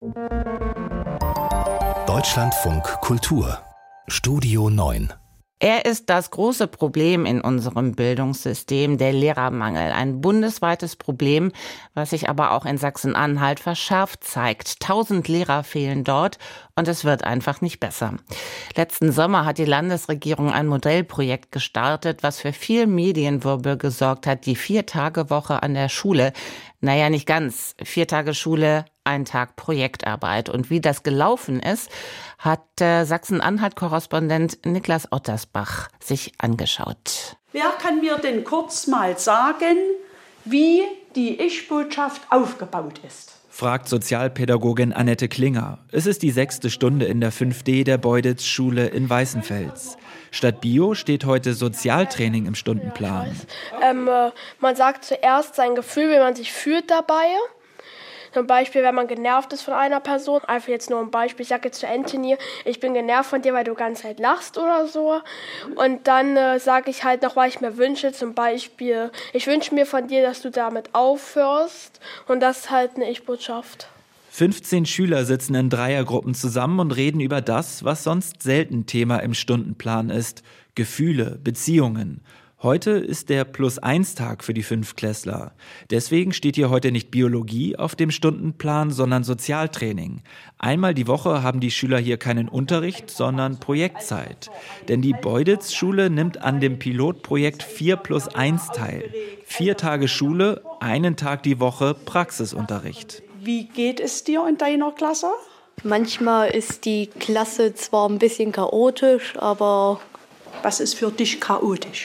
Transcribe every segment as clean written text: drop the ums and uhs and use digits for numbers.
Deutschlandfunk Kultur Studio 9. Er ist das große Problem in unserem Bildungssystem, der Lehrermangel. Ein bundesweites Problem, was sich aber auch in Sachsen-Anhalt verschärft zeigt. 1000 Lehrer fehlen dort und es wird einfach nicht besser. Letzten Sommer hat die Landesregierung ein Modellprojekt gestartet, was für viel Medienwirbel gesorgt hat, die 4-Tage-Woche an der Schule. Naja, nicht ganz. 4 Tage Schule, 1 Tag Projektarbeit. Und wie das gelaufen ist, hat Sachsen-Anhalt-Korrespondent Niklas Ottersbach sich angeschaut. Wer kann mir denn kurz mal sagen, wie die Ich-Botschaft aufgebaut ist? Fragt Sozialpädagogin Annette Klinger. Es ist die 6. Stunde in der 5D der Beuditz-Schule in Weißenfels. Statt Bio steht heute Sozialtraining im Stundenplan. Man sagt zuerst sein Gefühl, wie man sich fühlt dabei. Zum Beispiel, wenn man genervt ist von einer Person. Einfach jetzt nur ein Beispiel. Ich sage jetzt zu Anthony, ich bin genervt von dir, weil du die ganze Zeit lachst oder so. Und dann sage ich halt noch, was ich mir wünsche. Zum Beispiel, ich wünsche mir von dir, dass du damit aufhörst. Und das ist halt eine Ich-Botschaft. 15 Schüler sitzen in Dreiergruppen zusammen und reden über das, was sonst selten Thema im Stundenplan ist. Gefühle, Beziehungen. Heute ist der Plus-1-Tag für die 5-Klässler. Deswegen steht hier heute nicht Biologie auf dem Stundenplan, sondern Sozialtraining. Einmal die Woche haben die Schüler hier keinen Unterricht, sondern Projektzeit. Denn die Beuditz-Schule nimmt an dem Pilotprojekt 4+1 teil. 4 Tage Schule, 1 Tag die Woche Praxisunterricht. Wie geht es dir in deiner Klasse? Manchmal ist die Klasse zwar ein bisschen chaotisch, aber... Was ist für dich chaotisch?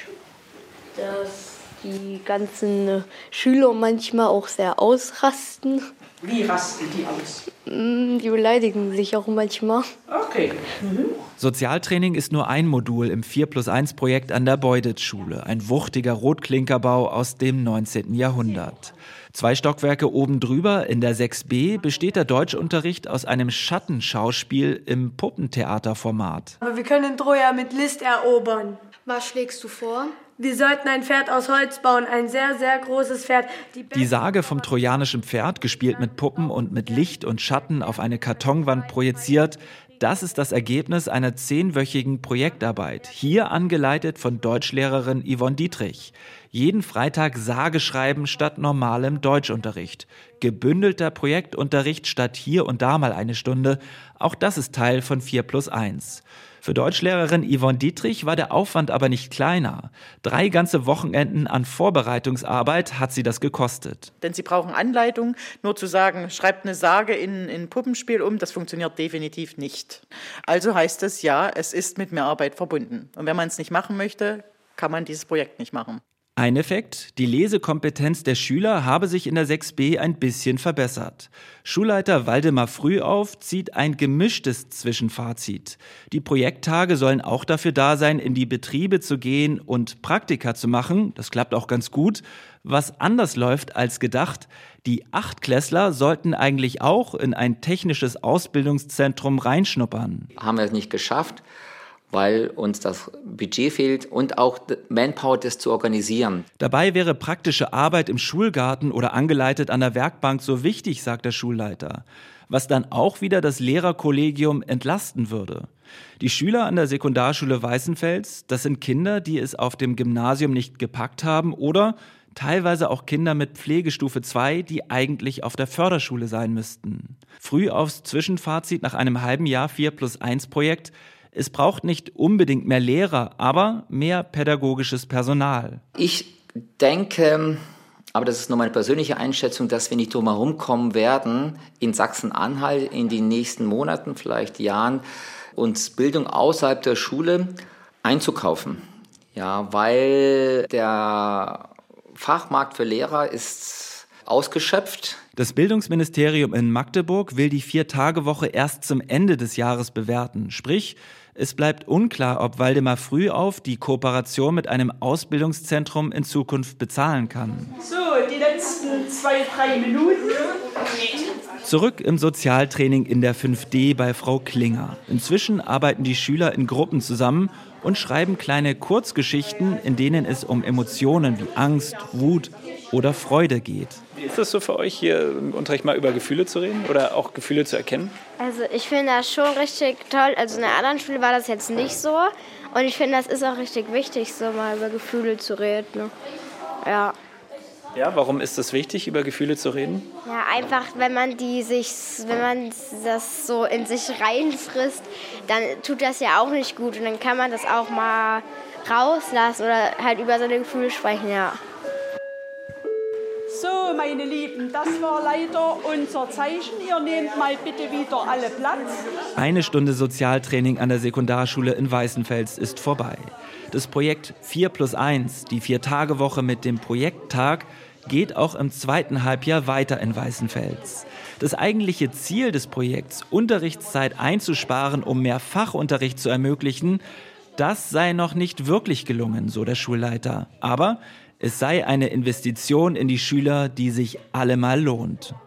Dass die ganzen Schüler manchmal auch sehr ausrasten. Wie rasten die aus? Die beleidigen sich auch manchmal. Okay. Sozialtraining ist nur ein Modul im 4+1-Projekt an der Beuditz-Schule. Ein wuchtiger Rotklinkerbau aus dem 19. Jahrhundert. 2 Stockwerke oben drüber in der 6b besteht der Deutschunterricht aus einem Schattenschauspiel im Puppentheaterformat. Aber wir können Troja mit List erobern. Was schlägst du vor? Wir sollten ein Pferd aus Holz bauen, ein sehr, sehr großes Pferd. Die Sage vom trojanischen Pferd, gespielt mit Puppen und mit Licht und Schatten auf eine Kartonwand projiziert, das ist das Ergebnis einer 10-wöchigen Projektarbeit, hier angeleitet von Deutschlehrerin Yvonne Dietrich. Jeden Freitag Sage schreiben statt normalem Deutschunterricht. Gebündelter Projektunterricht statt hier und da mal eine Stunde. Auch das ist Teil von 4+1. Für Deutschlehrerin Yvonne Dietrich war der Aufwand aber nicht kleiner. 3 ganze Wochenenden an Vorbereitungsarbeit hat sie das gekostet. Denn sie brauchen Anleitung. Nur zu sagen, schreibt eine Sage in ein Puppenspiel um, das funktioniert definitiv nicht. Also heißt es ja, es ist mit mehr Arbeit verbunden. Und wenn man es nicht machen möchte, kann man dieses Projekt nicht machen. Ein Effekt, die Lesekompetenz der Schüler habe sich in der 6b ein bisschen verbessert. Schulleiter Waldemar Frühauf zieht ein gemischtes Zwischenfazit. Die Projekttage sollen auch dafür da sein, in die Betriebe zu gehen und Praktika zu machen. Das klappt auch ganz gut. Was anders läuft als gedacht, die 8-Klässler sollten eigentlich auch in ein technisches Ausbildungszentrum reinschnuppern. Haben wir es nicht geschafft, weil uns das Budget fehlt und auch Manpower, das zu organisieren. Dabei wäre praktische Arbeit im Schulgarten oder angeleitet an der Werkbank so wichtig, sagt der Schulleiter. Was dann auch wieder das Lehrerkollegium entlasten würde. Die Schüler an der Sekundarschule Weißenfels, das sind Kinder, die es auf dem Gymnasium nicht gepackt haben oder teilweise auch Kinder mit Pflegestufe 2, die eigentlich auf der Förderschule sein müssten. Früh aufs Zwischenfazit nach einem halben Jahr 4+1-Projekt. Es braucht nicht unbedingt mehr Lehrer, aber mehr pädagogisches Personal. Ich denke, aber das ist nur meine persönliche Einschätzung, dass wir nicht drum herum kommen werden, in Sachsen-Anhalt in den nächsten Monaten, vielleicht Jahren, uns Bildung außerhalb der Schule einzukaufen. Ja, weil der Fachmarkt für Lehrer ist ausgeschöpft. Das Bildungsministerium in Magdeburg will die 4-Tage-Woche erst zum Ende des Jahres bewerten. Sprich, es bleibt unklar, ob Waldemar Frühauf die Kooperation mit einem Ausbildungszentrum in Zukunft bezahlen kann. So, die letzten 2-3 Minuten. Zurück im Sozialtraining in der 5D bei Frau Klinger. Inzwischen arbeiten die Schüler in Gruppen zusammen und schreiben kleine Kurzgeschichten, in denen es um Emotionen wie Angst, Wut oder Freude geht. Wie ist das so für euch, hier im Unterricht mal über Gefühle zu reden oder auch Gefühle zu erkennen? Also ich finde das schon richtig toll. Also in der anderen Schule war das jetzt nicht so. Und ich finde, das ist auch richtig wichtig, so mal über Gefühle zu reden. Ja. Ja, warum ist es wichtig, über Gefühle zu reden? Ja, einfach, wenn man das so in sich reinfrisst, dann tut das ja auch nicht gut. Und dann kann man das auch mal rauslassen oder halt über seine Gefühle sprechen, ja. So, meine Lieben, das war leider unser Zeichen. Ihr nehmt mal bitte wieder alle Platz. Eine Stunde Sozialtraining an der Sekundarschule in Weißenfels ist vorbei. Das Projekt 4+1, die 4-Tage-Woche mit dem Projekttag, geht auch im zweiten Halbjahr weiter in Weißenfels. Das eigentliche Ziel des Projekts, Unterrichtszeit einzusparen, um mehr Fachunterricht zu ermöglichen, das sei noch nicht wirklich gelungen, so der Schulleiter. Aber es sei eine Investition in die Schüler, die sich allemal lohnt.